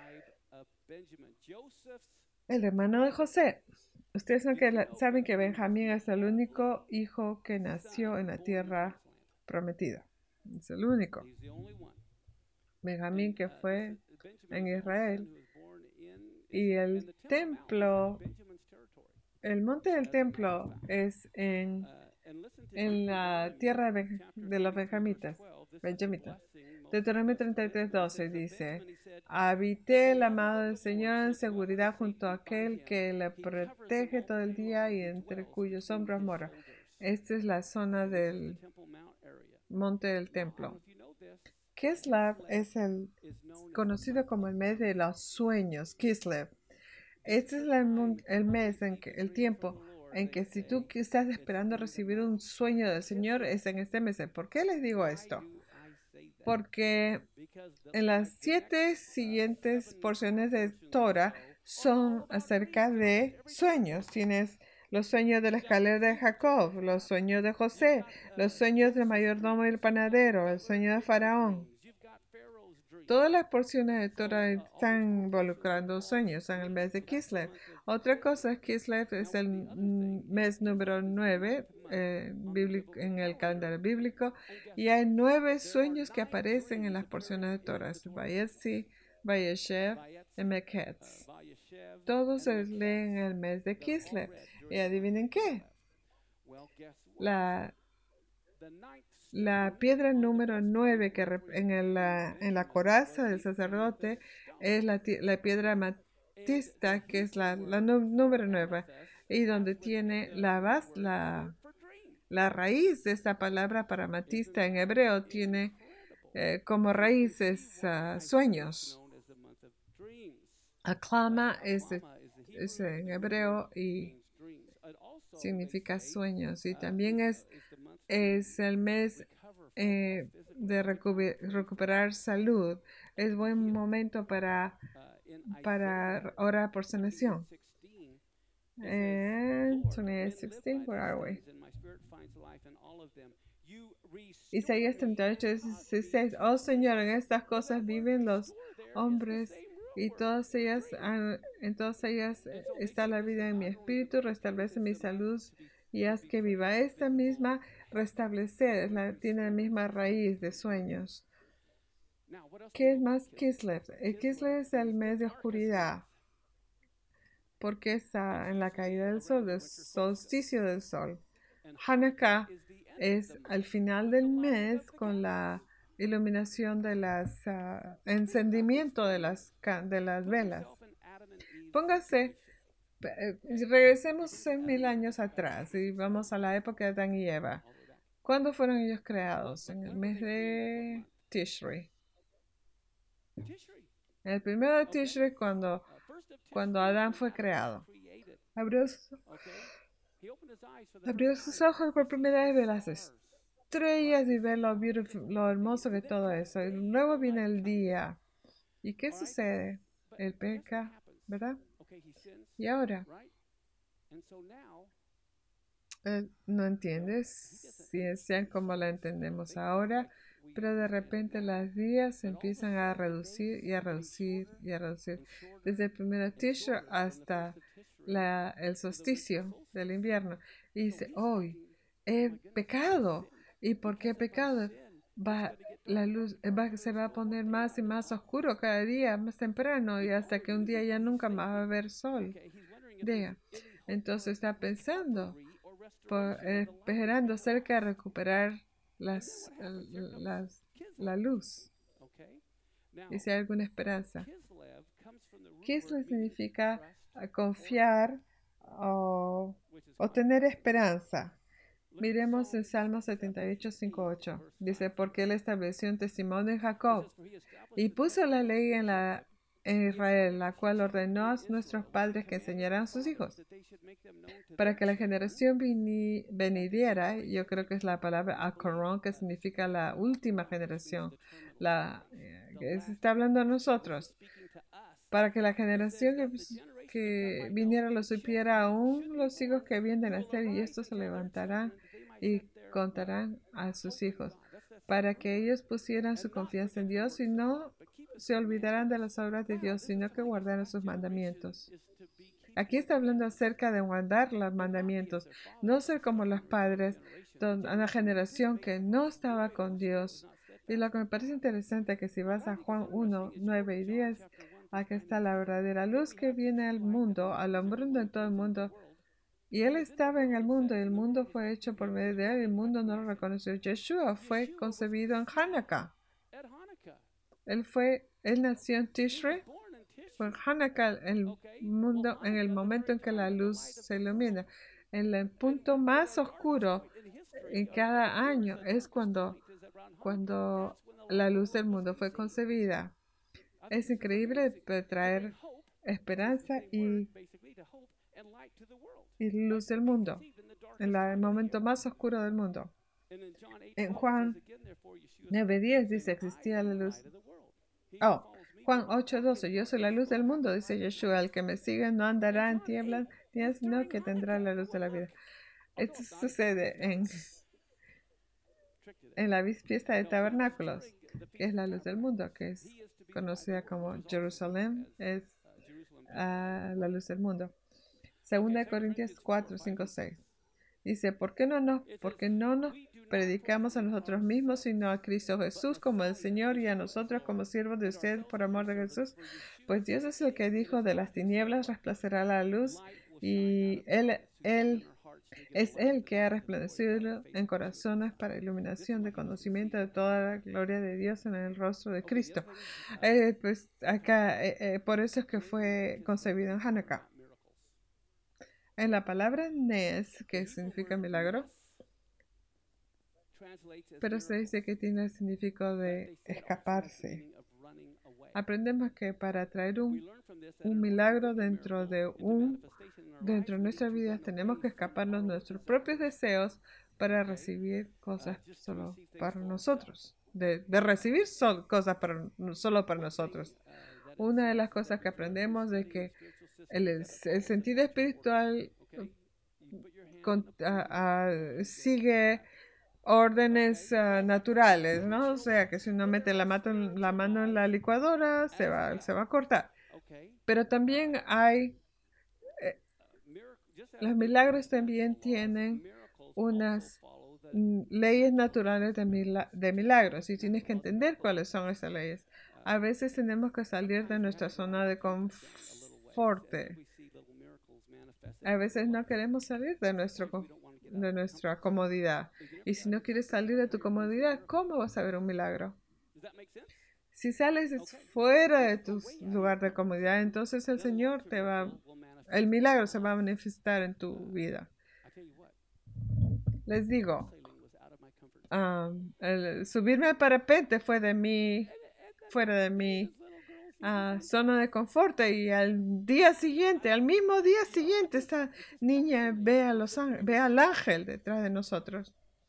El hermano de José. Ustedes saben que, la, saben que Benjamín es el único hijo que nació en la tierra prometida. Es el único. Benjamín, que fue en Israel. Y el templo, el monte del templo es en, en la tierra de, de los benjamitas, benjamitas. Deuteronomio treinta y tres, doce dice, habité el amado del Señor en seguridad junto a aquel que le protege todo el día y entre cuyos hombros mora. Esta es la zona del monte del templo. Kislev es el conocido como el mes de los sueños, Kislev. Este es el, el mes, en que, el tiempo en que si tú estás esperando recibir un sueño del Señor, es en este mes. ¿Por qué les digo esto? Porque en las siete siguientes porciones de Torah son acerca de sueños. Tienes los sueños de la escalera de Jacob, los sueños de José, los sueños del mayordomo y el panadero, el sueño de Faraón. Todas las porciones de Torah están involucrando sueños en el mes de Kislev. Otra cosa es Kislev es el mes número nueve eh, en el calendario bíblico y hay nueve sueños que aparecen en las porciones de Torah. Vayetzi, Vayeshev y Meketz. Todos se leen en el mes de Kislev. Y adivinen qué. La La piedra número nueve que en, el, en la coraza del sacerdote es la, la piedra matista, que es la, la número nueve, y donde tiene la base, la, la raíz de esta palabra para matista en hebreo, tiene eh, como raíces uh, sueños. Aclama es, es en hebreo y significa sueños, y también es Es el mes eh, de recuper recuperar salud. Es buen momento para, para orar por sanación. And twenty-eight sixteen, where are we? Isaías treinta y ocho, dieciséis. Oh Señor, en estas cosas viven los hombres y todas ellas, en todas ellas está la vida en mi espíritu, restablece mi salud y haz que viva. Esta misma restablecer la, tiene la misma raíz de sueños. ¿Qué es más Kislev? El Kislev es el mes de oscuridad porque está en la caída del sol, del solsticio del sol. Hanukkah es al final del mes con la iluminación de las uh, encendimiento de las, de las velas. Póngase regresemos seis mil años atrás y vamos a la época de Adán y Eva. ¿Cuándo fueron ellos creados? En el mes de Tishri. En el primero de Tishri, cuando, cuando Adán fue creado. Abrió sus, abrió sus ojos por primera vez, ve las estrellas y ve lo, lo hermoso de todo eso. Y luego viene el día. ¿Y qué sucede? El peca, ¿verdad? Y ahora, eh, no entiendes ciencia como la entendemos ahora, pero de repente las días se empiezan a reducir y a reducir y a reducir. Desde el primer Tishri hasta la, el solsticio del invierno. Y dice, hoy he pecado. ¿Y por qué he pecado? Va, la luz va, se va a poner más y más oscuro cada día, más temprano, y hasta que un día ya nunca más va a haber sol. Diga. Entonces está pensando, por, eh, esperando cerca de recuperar las, las, la luz. Y si hay alguna esperanza. Kislev significa confiar o, o tener esperanza. Miremos en Salmo setenta y ocho, cinco, ocho. Dice, porque él estableció un testimonio en Jacob y puso la ley en, la, en Israel, la cual ordenó a nuestros padres que enseñaran a sus hijos. Para que la generación vini, venidera, yo creo que es la palabra akoron, que significa la última generación. La, eh, se está hablando a nosotros. Para que la generación que, que viniera lo supiera, aún los hijos que habían de nacer, y estos se levantarán y contarán a sus hijos, para que ellos pusieran su confianza en Dios y no se olvidaran de las obras de Dios, sino que guardaran sus mandamientos. Aquí está hablando acerca de guardar los mandamientos, no ser como los padres, una generación que no estaba con Dios. Y lo que me parece interesante es que si vas a Juan uno, nueve y diez, aquí está la verdadera luz que viene al mundo, alumbrando en todo el mundo. Y él estaba en el mundo, y el mundo fue hecho por medio de él, y el mundo no lo reconoció. Yeshua fue concebido en Hanukkah. Él fue, él nació en Tishri. Fue en Hanukkah, el mundo, en el momento en que la luz se ilumina. En el punto más oscuro en cada año es cuando, cuando la luz del mundo fue concebida. Es increíble traer esperanza y, y luz del mundo, en la, el momento más oscuro del mundo. En Juan nueve diez dice, existía la luz. Oh, Juan ocho doce, yo soy la luz del mundo, dice Yeshua, el que me sigue no andará en tinieblas, sino que tendrá la luz de la vida. Esto sucede en, en la fiesta de tabernáculos. que es la luz del mundo, que es conocida como Jerusalén, es uh, la luz del mundo. Segunda de Corintios cuatro, cinco, seis. Dice, ¿por qué no nos, por qué no nos predicamos a nosotros mismos, sino a Cristo Jesús como el Señor y a nosotros como siervos de ustedes por amor de Jesús? Pues Dios es el que dijo, de las tinieblas resplandecerá la luz, y Él, él es Él que ha resplandecido en corazones para iluminación de conocimiento de toda la gloria de Dios en el rostro de Cristo. Eh, pues acá, eh, eh, por eso es que fue concebido en Hanukkah. En la palabra Nes, que significa milagro, pero se dice que tiene el significado de escaparse. Aprendemos que para traer un, un milagro dentro de un dentro de nuestras vidas tenemos que escaparnos de nuestros propios deseos para recibir cosas solo para nosotros, de, de recibir sol, cosas para, solo para nosotros. Una de las cosas que aprendemos es que el, el sentido espiritual con, a, a, sigue órdenes uh, naturales, ¿no? O sea, que si uno mete la, mato, la mano en la licuadora, se va, se va a cortar. Pero también hay, eh, los milagros también tienen unas mm, leyes naturales de, mila de milagros, y tienes que entender cuáles son esas leyes. A veces tenemos que salir de nuestra zona de confort. A veces no queremos salir de, nuestro, de nuestra comodidad. Y si no quieres salir de tu comodidad, ¿cómo vas a ver un milagro? Si sales fuera de tu lugar de comodidad, entonces el Señor te va, el milagro se va a manifestar en tu vida. Les digo, um, el subirme al parapente fue de mí, fuera de mi uh, zona de confort, y al día siguiente, al mismo día siguiente, esta niña ve, a los, ve al ángel detrás de nosotros.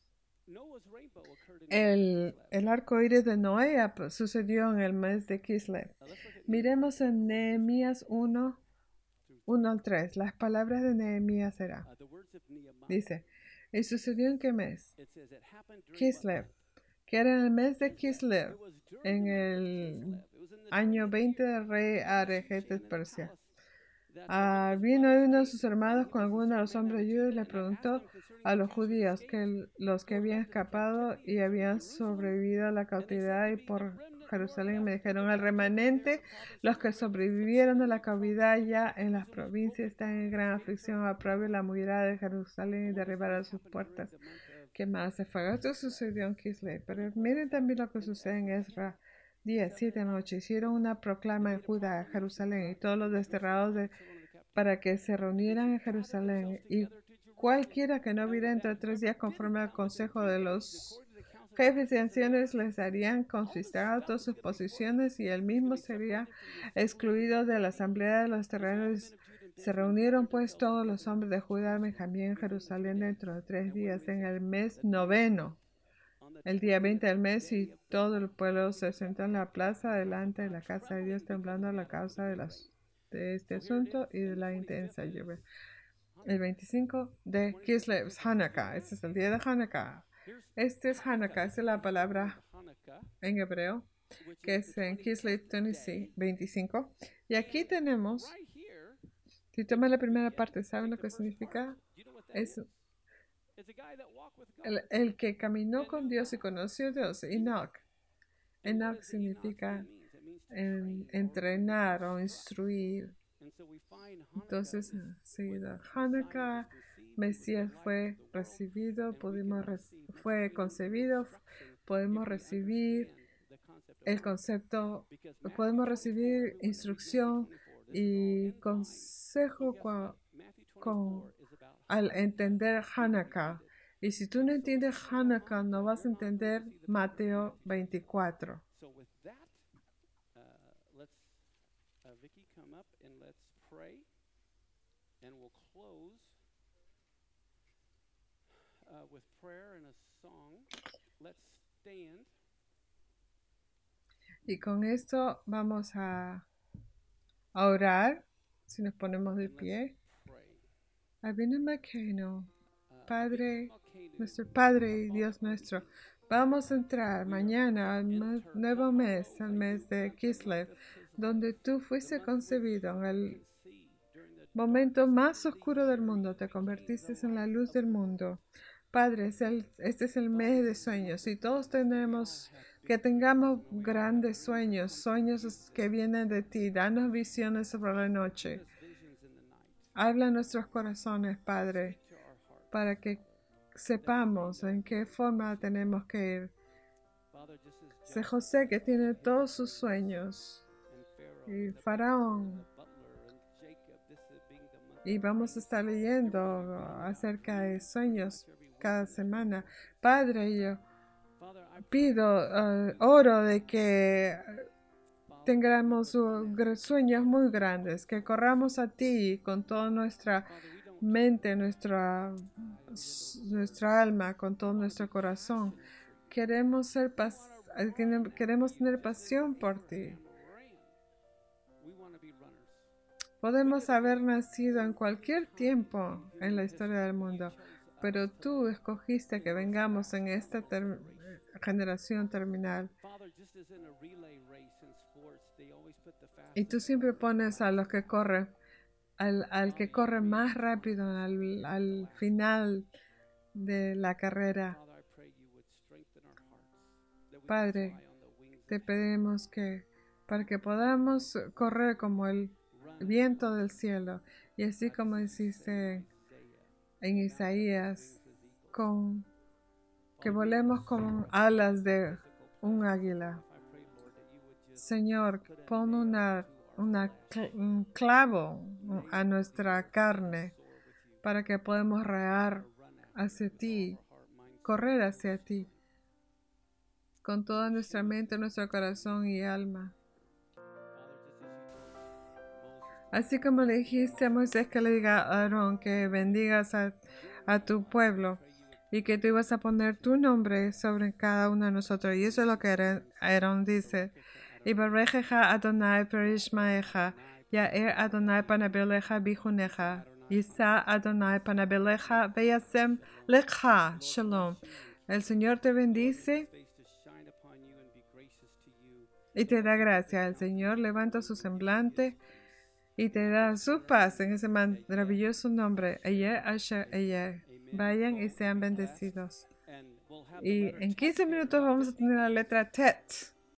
El, el arco iris de Noé sucedió en el mes de Kislev. Miremos en Nehemías uno, uno al tres. Las palabras de Nehemías serán. Dice, ¿y sucedió en qué mes? Kislev, que era en el mes de Kislev, en el año veinte del rey Artajerjes de Persia. Uh, vino uno de sus hermanos con algunos de los hombres de Judá y le preguntó a los judíos, que los que habían escapado y habían sobrevivido a la cautividad y por Jerusalén, me dijeron, el remanente, los que sobrevivieron a la cautividad ya en las provincias, están en gran aflicción, apruebe la muralla de Jerusalén y derribará sus puertas. ¿Qué más se fue? Esto sucedió en Kislev, pero miren también lo que sucede en Ezra diez, siete noche. Hicieron una proclama en Judá, Jerusalén, y todos los desterrados de, para que se reunieran en Jerusalén, y cualquiera que no viera entre tres días conforme al consejo de los jefes y ancianos, les harían confiscar todas sus posiciones, y él mismo sería excluido de la asamblea de los terrenos. Se reunieron pues todos los hombres de Judá, Benjamín, en Jerusalén dentro de tres días, en el mes noveno, el día veinte del mes, y todo el pueblo se sentó en la plaza delante de la casa de Dios, temblando a la causa de, las, de este asunto y de la intensa lluvia. El veinticinco de Kislev, Hanukkah. Este es el día de Hanukkah. Este es Hanukkah, esta es la palabra en hebreo, que es en Kislev, Tennessee, veinticinco. Y aquí tenemos, si toma la primera parte, ¿saben lo que significa? Es el, el que caminó con Dios y conoció a Dios, Enoch. Enoch significa en, entrenar o instruir. Entonces, seguido, Hanukkah, Mesías fue recibido, pudimos re fue concebido, podemos recibir el concepto, podemos recibir instrucción y consejo con, con, al entender Hanukkah. Y si tú no entiendes Hanukkah, no vas a entender Mateo veinticuatro. Y con esto vamos a, a orar, si nos ponemos de pie. Abinu Malkeinu, Padre, nuestro Padre y Dios nuestro, Vamos a entrar mañana al mes- nuevo mes, al mes de Kislev, donde tú fuiste concebido en el momento más oscuro del mundo. Te convertiste en la luz del mundo. Padre, es el- este es el mes de sueños y todos tenemos que tengamos grandes sueños, sueños que vienen de ti. Danos visiones sobre la noche. Habla a nuestros corazones, Padre, para que sepamos en qué forma tenemos que ir. Sé José que tiene todos sus sueños y Faraón. Y vamos a estar leyendo acerca de sueños cada semana. Padre, yo pido, uh, oro de que tengamos uh, sueños muy grandes, que corramos a ti con toda nuestra mente, nuestra, nuestra alma, con todo nuestro corazón. Queremos ser pas queremos tener pasión por ti. Podemos haber nacido en cualquier tiempo en la historia del mundo, pero tú escogiste que vengamos en esta ter generación terminal. Y tú siempre pones a los que corren, al, al que corre más rápido al, al final de la carrera. Padre, te pedimos que para que podamos correr como el viento del cielo, y así como hiciste en Isaías, con que volemos con alas de un águila. Señor, pon una, una, un clavo a nuestra carne para que podamos rear hacia ti, correr hacia ti, con toda nuestra mente, nuestro corazón y alma. Así como le dijiste a Moisés que le diga a Aarón que bendigas a, a tu pueblo y que tú ibas a poner tu nombre sobre cada uno de nosotros. Y eso es lo que Aarón dice. Y Barejeja Adonai perishmaeja, Yaer Adonai panabeleja bijuneja, Yisa Adonai panabeleja veyasem lecha shalom. El Señor te bendice y te da gracia. El Señor levanta su semblante y te da su paz en ese maravilloso nombre. Ayer, Asher, ayer. Vayan y sean bendecidos. Y en quince minutos vamos a tener la letra Tet.